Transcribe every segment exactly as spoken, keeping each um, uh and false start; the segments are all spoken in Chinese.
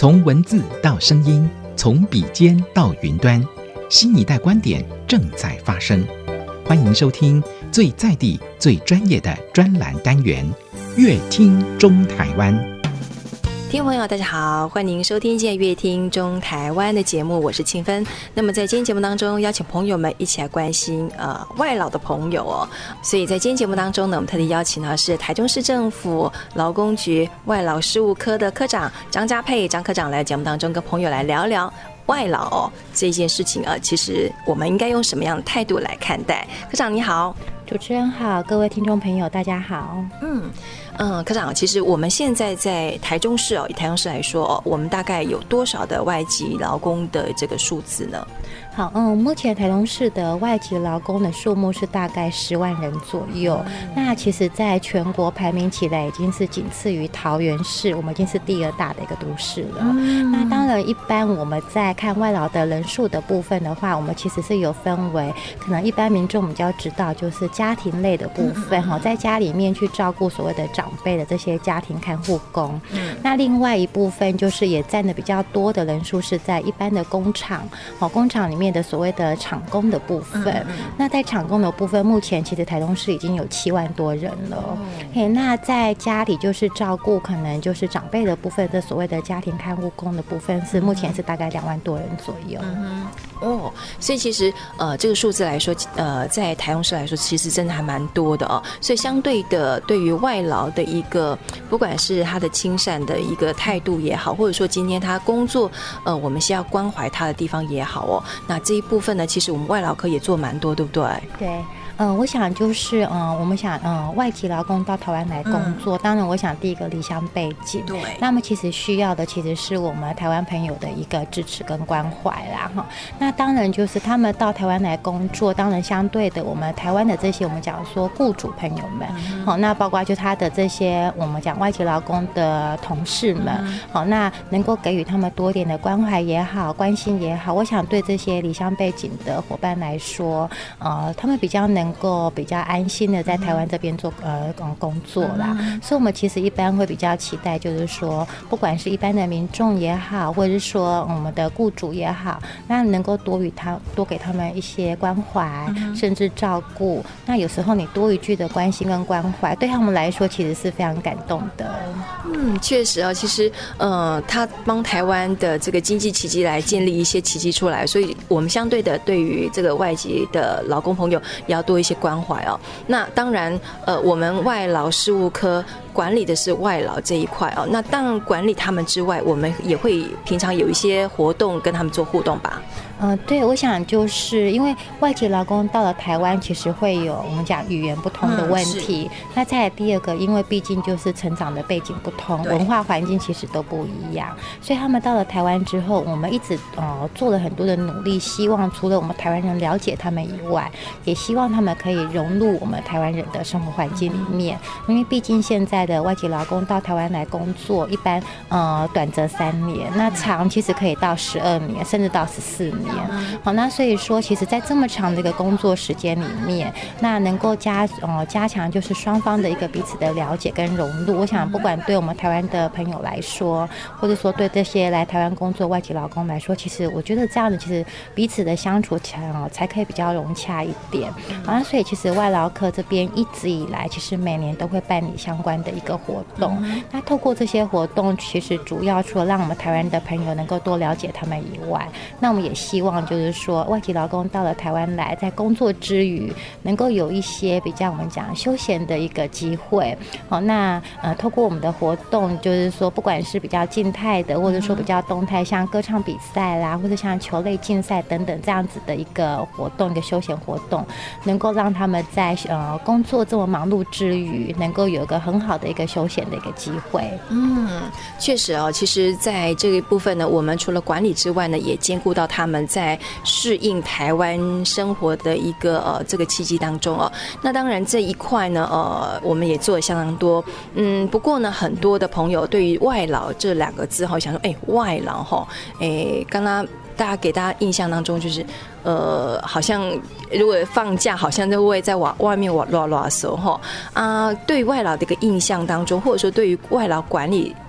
从文字到声音，从笔尖到云端，新一代观点正在发生。欢迎收听最在地、最专业的专栏单元《乐听中台湾》。 听众朋友大家好，欢迎收听今天乐听中台湾的节目，我是庆芬。那么在今天节目当中，邀请朋友们一起来关心呃外劳的朋友哦。所以在今天节目当中呢，我们特地邀请的是台中市政府劳工局外劳事务科的科长张家佩张科长来节目当中跟朋友来聊聊外劳哦这件事情啊，其实我们应该用什么样的态度来看待？科长你好。 主持人好，各位听众朋友大家好。 嗯嗯，科长，其实我们现在在台中市哦，以台中市来说哦，我们大概有多少的外籍劳工的这个数字呢？ 好，嗯，目前台中市的外籍劳工的数目是大概十万人左右。嗯、那其实，在全国排名起来，已经是仅次于桃园市，我们已经是第二大的一个都市了。嗯、那当然，一般我们在看外劳的人数的部分的话，我们其实是有分为，可能一般民众比较知道，就是家庭类的部分哈，在家里面去照顾所谓的长辈的这些家庭看护工。嗯、那另外一部分就是也占的比较多的人数是在一般的工厂，哦，工厂里面面的所谓的厂工的部分。嗯嗯、那在厂工的部分，目前其实台中市已经有七万多人了。哦、嘿，那在家里就是照顾可能就是长辈的部分的所谓的家庭看护工的部分，是目前是大概两万多人左右。 嗯哦，所以其实呃这个数字来说，呃在台中市来说，其实真的还蛮多的哦。所以相对的，对于外劳的一个，不管是他的亲善的一个态度也好，或者说今天他工作，呃我们需要关怀他的地方也好哦。那这一部分呢，其实我们外劳科也做蛮多，对不对？ 对。嗯、呃，我想就是嗯、呃，我们想嗯、呃，外籍劳工到台湾来工作，嗯、当然我想第一个离乡背景，对，那么其实需要的其实是我们台湾朋友的一个支持跟关怀啦哈。那当然就是他们到台湾来工作，当然相对的我们台湾的这些我们讲说雇主朋友们，好、嗯，那包括就他的这些我们讲外籍劳工的同事们，好、嗯，那能够给予他们多一点的关怀也好，关心也好，我想对这些离乡背景的伙伴来说，呃，他们比较能。能够比较安心的在台湾这边做呃工作啦，嗯、所以我们其实一般会比较期待，就是说，不管是一般的民众也好，或者是说我们的雇主也好，那能够多与他多给他们一些关怀，嗯、甚至照顾。那有时候你多一句的关心跟关怀，对他们来说其实是非常感动的。 嗯，确实啊，其实呃，他帮台湾的这个经济奇迹来建立一些奇迹出来，所以我们相对的对于这个外籍的劳工朋友也要多一些关怀哦。那当然，呃，我们外劳事务科管理的是外劳这一块哦。那当然管理他们之外，我们也会平常有一些活动跟他们做互动吧。 呃，对，我想就是因为外籍劳工到了台湾，其实会有我们讲语言不通的问题。嗯、那再来第二个，因为毕竟就是成长的背景不同，文化环境其实都不一样，所以他们到了台湾之后，我们一直呃做了很多的努力，希望除了我们台湾人了解他们以外，也希望他们可以融入我们台湾人的生活环境里面。因为毕竟现在的外籍劳工到台湾来工作，一般呃短则三年，那长其实可以到十二年，甚至到十四年。好，那所以说，其实，在这么长的一个工作时间里面，那能够加呃加强就是双方的一个彼此的了解跟融入。我想，不管对我们台湾的朋友来说，或者说对这些来台湾工作外籍劳工来说，其实我觉得这样的其实彼此的相处起来哦，才可以比较融洽一点。好，那所以其实外劳科这边一直以来，其实每年都会办理相关的一个活动。那透过这些活动，其实主要除了让我们台湾的朋友能够多了解他们以外，那我们也希望就是说，外籍劳工到了台湾来，在工作之余，能够有一些比较我们讲休闲的一个机会。好，那呃，透过我们的活动，就是说，不管是比较静态的，或者说比较动态，像歌唱比赛啦，或者像球类竞赛等等这样子的一个活动，一个休闲活动，能够让他们在呃工作这么忙碌之余，能够有一个很好的一个休闲的一个机会。 嗯，确实哦，其实在这一部分呢，我们除了管理之外呢，也兼顾到他们在适应台湾生活的一个呃这个契机当中哦。那当然这一块呢，呃，我们也做了相当多。嗯，不过呢，很多的朋友对于外劳这两个字哈，想说，哎，外劳哈，哎，刚刚大家给大家印象当中就是。呃，好像如果放假，好像就会在外外面玩乱乱手哈啊。对于外劳的一个印象当中，或者说对于外劳管理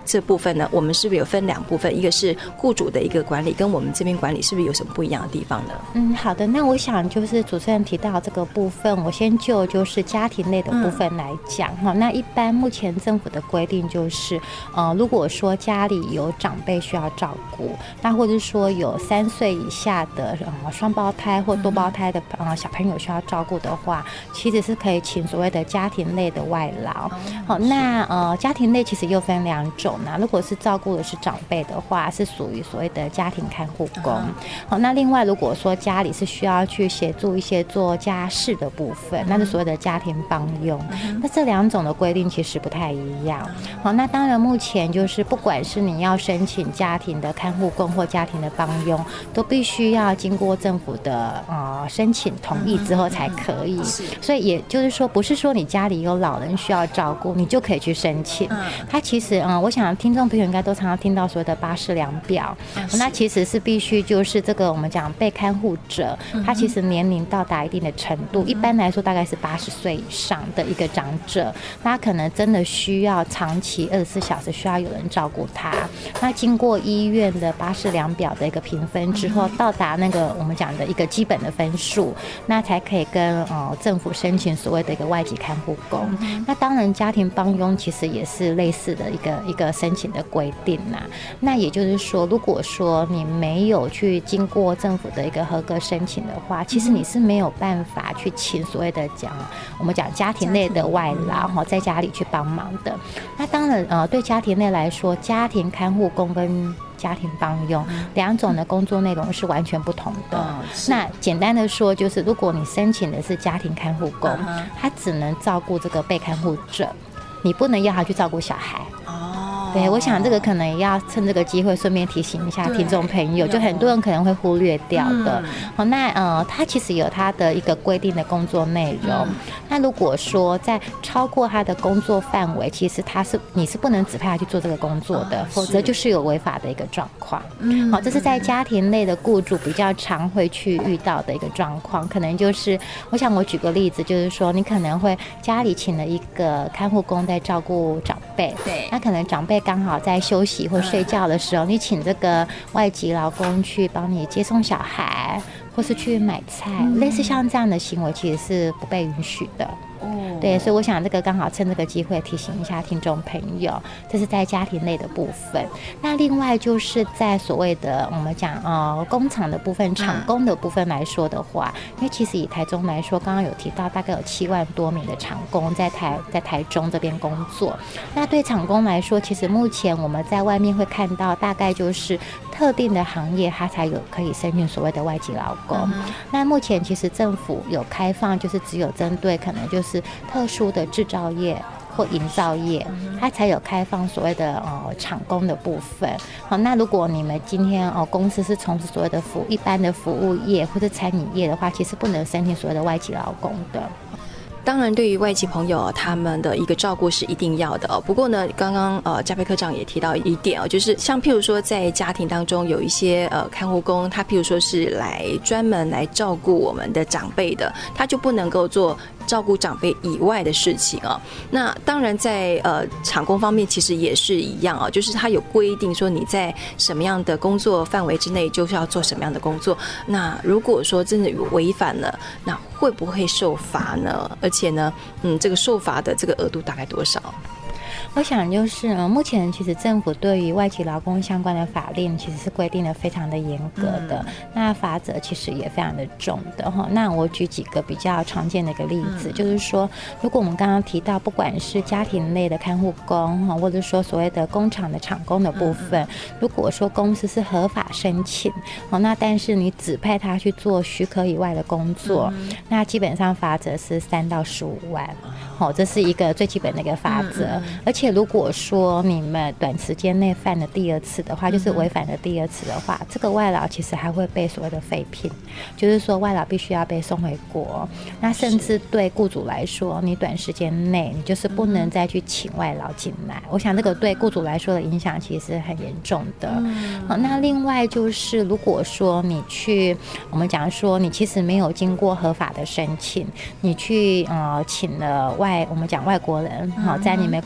这部分呢，我们是不是有分两部分？一个是雇主的一个管理，跟我们这边管理是不是有什么不一样的地方呢？ 嗯，好的。那我想就是主持人提到这个部分，我先就就是家庭类的部分来讲哈、嗯。那一般目前政府的规定就是，呃，如果说家里有长辈需要照顾，那或者说有三岁以下的呃双胞胎或多胞胎的呃小朋友需要照顾的话，其实是可以请所谓的家庭类的外劳。好、嗯，那呃家庭类其实又分两种呢。如果是照顾的是长辈的话，是属于所谓的家庭看护工。好、嗯，那另外如果说家里是需要去协助一些做家事的部分，那是所谓的家庭帮佣。嗯、那这两种的规定其实不太一样。好，那当然目前就是不管是你要申请家庭的看护工或家庭的帮佣，都必须要经过政府的呃申请同意之后才可以。所以也就是说，不是说你家里有老人需要照顾，你就可以去申请。它其实嗯、呃，我想听众朋友应该都常常听到所谓的巴氏量表，那其实是必须就是这个我们讲被看护者，他其实年龄到达一定的程度，一般来说大概是八十岁以上的一个长者，他可能真的需要长期二十四小时需要有人照顾他。那经过医院的巴氏量表的一个评分之后，到达那个我们讲的一个基本的分数，那才可以跟呃政府申请所谓的一个外籍看护工。那当然家庭帮佣其实也是类似的一个一个申请的规定啦。那也就是说，如果说你没有去经过政府的一个合格申请的话，其实你是没有办法去请所谓的讲我们讲家庭类的外劳在家里去帮忙的。那当然呃，对家庭类来说，家庭看护工跟家庭帮佣两种的工作内容是完全不同的。嗯、那简单的说，就是如果你申请的是家庭看护工，嗯、他只能照顾这个被看护者，你不能要他去照顾小孩。对，我想这个可能也要趁这个机会顺便提醒一下听众朋友，就很多人可能会忽略掉的。好、嗯，那呃，他其实有他的一个规定的工作内容。嗯、那如果说在超过他的工作范围，其实他是你是不能指派他去做这个工作的，哦、否则就是有违法的一个状况。嗯，好，这是在家庭类的雇主比较常会去遇到的一个状况，可能就是我想我举个例子，就是说你可能会家里请了一个看护工在照顾长辈，对，那可能长辈刚好在休息或睡觉的时候，你请这个外籍劳工去帮你接送小孩，或是去买菜，嗯、类似像这样的行为，其实是不被允许的。对，所以我想这个刚好趁这个机会提醒一下听众朋友，这是在家庭类的部分。那另外就是在所谓的我们讲呃工厂的部分、厂工的部分来说的话，因为其实以台中来说，刚刚有提到大概有七万多名的厂工在台在台中这边工作。那对厂工来说，其实目前我们在外面会看到，大概就是特定的行业它才有可以申请所谓的外籍劳工。嗯、那目前其实政府有开放，就是只有针对可能就是特殊的制造业或营造业，它才有开放所谓的呃厂工的部分。好，那如果你们今天哦、呃、公司是从事所谓的服一般的服务业或者餐饮业的话，其实不能申请所谓的外籍劳工的。 当然对于外籍朋友他们的一个照顾是一定要的哦。不过呢，刚刚呃嘉佩科长也提到一点哦，就是像譬如说在家庭当中有一些呃看护工，他譬如说是来专门来照顾我们的长辈的，他就不能够做照顾长辈以外的事情啊。那当然在呃厂工方面其实也是一样啊，就是他有规定说你在什么样的工作范围之内就是要做什么样的工作。那如果说真的有违反了，那会不会受罚呢？而且呢，嗯，这个受罚的这个额度大概多少？ 我想就是呃，目前其实政府对于外籍劳工相关的法令其实是规定的非常的严格的，嗯、那罚则其实也非常的重的哈。那我举几个比较常见的一个例子，嗯、就是说，如果我们刚刚提到，不管是家庭类的看护工哈，或者说所谓的工厂的厂工的部分，嗯、如果说公司是合法申请，哦，那但是你指派他去做许可以外的工作，嗯、那基本上罚则是三到十五万，哦，这是一个最基本的一个罚则，嗯嗯、而且如果说你们短时间内犯了第二次的话，就是违反了第二次的话，这个外劳其实还会被所谓的废聘，就是说外劳必须要被送回国。那甚至对雇主来说，你短时间内你就是不能再去请外劳进来。我想这个对雇主来说的影响其实是很严重的。好，那另外就是如果说你去，我们讲说你其实没有经过合法的申请，你去呃请了外我们讲外国人，好，在你们工厂也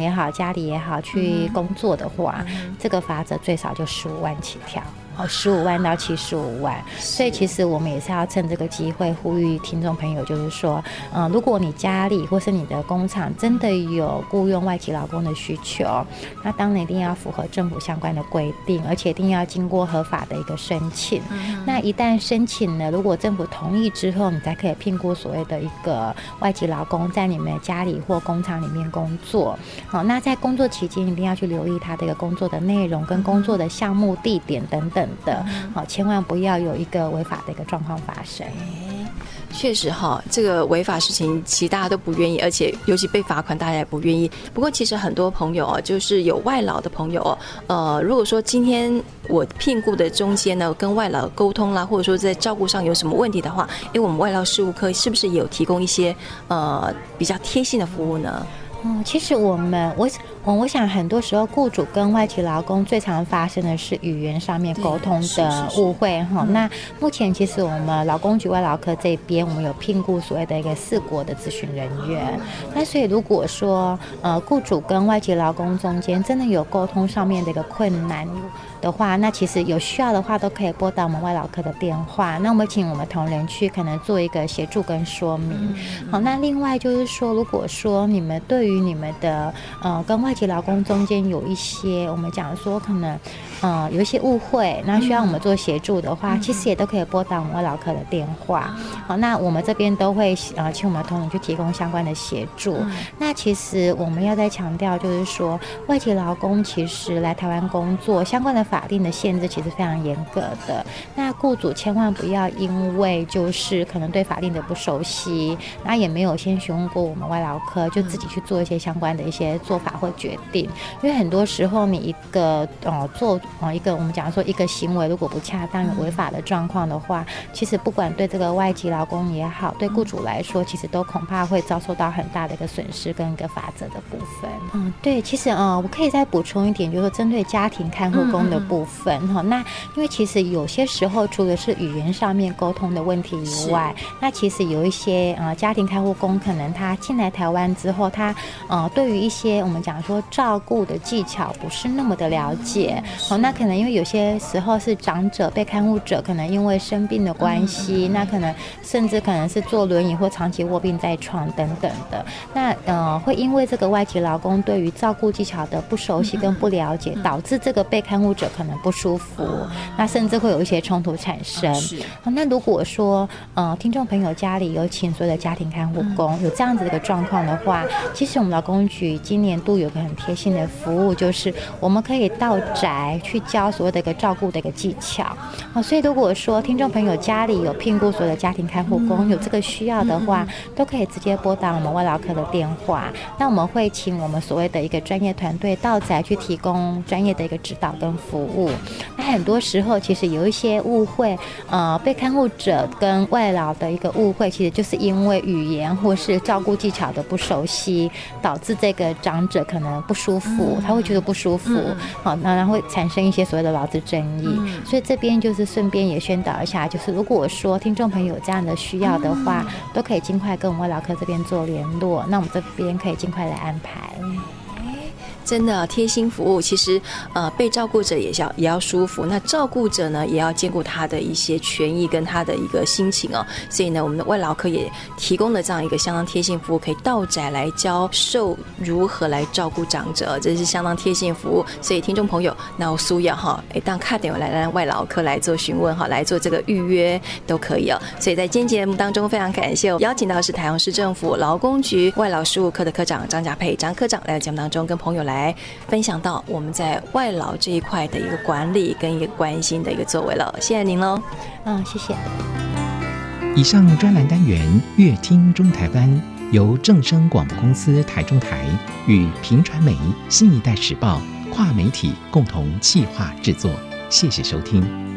也好，家里也好去工作的话，嗯、这个罚则最少就十五万起跳。哦，十五万到七十五万，所以其实我们也是要趁这个机会呼吁听众朋友，就是说，嗯、呃，如果你家里或是你的工厂真的有雇佣外籍劳工的需求，那当然一定要符合政府相关的规定，而且一定要经过合法的一个申请。嗯、那一旦申请了，如果政府同意之后，你才可以聘雇所谓的一个外籍劳工在你们家里或工厂里面工作。好，那在工作期间一定要去留意他的一个工作的内容跟工作的项目、地点等等。的好，千万不要有一个违法的一个状况发生。 确实哈，这个违法事情其实大家都不愿意，而且尤其被罚款大家也不愿意。不过其实很多朋友啊，就是有外劳的朋友，呃，如果说今天我聘雇的中间呢跟外劳沟通啦，或者说在照顾上有什么问题的话，因为我们外劳事务科是不是也有提供一些呃比较贴心的服务呢？ 嗯，其实我们我我我想很多时候雇主跟外籍劳工最常发生的是语言上面沟通的误会哈。那目前其实我们劳工局外劳科这边，我们有聘雇所谓的一个四国的咨询人员。那所以如果说呃雇主跟外籍劳工中间真的有沟通上面的一个困难的话，那其实有需要的话都可以拨打我们外劳科的电话，那我们请我们同仁去可能做一个协助跟说明。好，那另外就是说，如果说你们对于你们的呃跟外籍劳工中间有一些我们讲说可能呃有一些误会，那需要我们做协助的话，其实也都可以拨打我们外劳科的电话。好，那我们这边都会呃请我们的同仁去提供相关的协助。那其实我们要再强调就是说，外籍劳工其实来台湾工作相关的法令的限制其实非常严格的，那雇主千万不要因为就是可能对法令的不熟悉，那也没有先询问过我们外劳科，就自己去做一些相关的一些做法或决定。因为很多时候你一个呃做呃一个我们讲说一个行为如果不恰当有违法的状况的话，其实不管对这个外籍劳工也好，对雇主来说，其实都恐怕会遭受到很大的一个损失跟一个罚则的部分。嗯，对，其实呃我可以再补充一点，就是说针对家庭看护工的部分哈、嗯嗯，那因为其实有些时候除了是语言上面沟通的问题以外，那其实有一些呃家庭看护工可能他进来台湾之后，他呃对于一些我们讲说照顾的技巧不是那么的了解，好、哦，那可能因为有些时候是长者被看护者可能因为生病的关系，嗯、那可能甚至可能是坐轮椅或长期卧病在床等等的，那呃会因为这个外籍劳工对于照顾技巧的不熟悉跟不了解，嗯、导致这个被看护者可能不舒服，嗯、那甚至会有一些冲突产生。嗯、是、哦。那如果说呃听众朋友家里有请所有的家庭看护工，嗯、有这样子的一个状况的话，其实我们劳工局今年度有个很贴心的服务，就是我们可以到宅去教所有的一个照顾的一个技巧。哦，所以如果说听众朋友家里有聘雇所有的家庭看护工，嗯、有这个需要的话，嗯、都可以直接拨打我们外劳科的电话。那我们会请我们所谓的一个专业团队到宅去提供专业的一个指导跟服务。那很多时候其实有一些误会，呃，被看护者跟外劳的一个误会，其实就是因为语言或是照顾技巧的不熟悉，导致这个长者可能不舒服，嗯、他会觉得不舒服，嗯、好，那然后会产生一些所谓的劳资争议。嗯、所以这边就是顺便也宣导一下，就是如果说听众朋友有这样的需要的话，嗯、都可以尽快跟我们外劳科这边做联络，那我们这边可以尽快来安排。 真的贴心服务，其实呃被照顾者也要也要舒服，那照顾者呢也要兼顾他的一些权益跟他的一个心情哦。所以呢，我们的外劳科也提供了这样一个相当贴心服务，可以到宅来教授如何来照顾长者，这是相当贴心服务。所以听众朋友，那我苏要哈，哎，当卡点来让外劳科来做询问哈，来做这个预约都可以哦。所以在今天节目当中，非常感谢邀请到的是台中市政府劳工局外劳事务科的科长张家佩张科长来到节目当中，跟朋友来分享到我们在外劳这一块的一个管理跟一个关心的一个作为了，谢谢您喽。 嗯，谢谢。 以上专栏单元《乐听中台湾》由正声广播公司台中台与屏传媒新一代时报跨媒体共同企划制作，谢谢收听。